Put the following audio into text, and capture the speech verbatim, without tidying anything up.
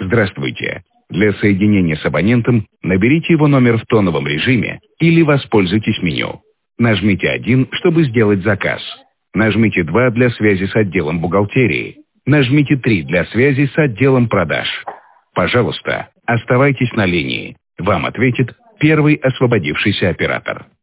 Здравствуйте. Для соединения с абонентом наберите его номер в тоновом режиме или воспользуйтесь меню. Нажмите один, чтобы сделать заказ. Нажмите два для связи с отделом бухгалтерии. Нажмите три для связи с отделом продаж. Пожалуйста, оставайтесь на линии. Вам ответит первый освободившийся оператор.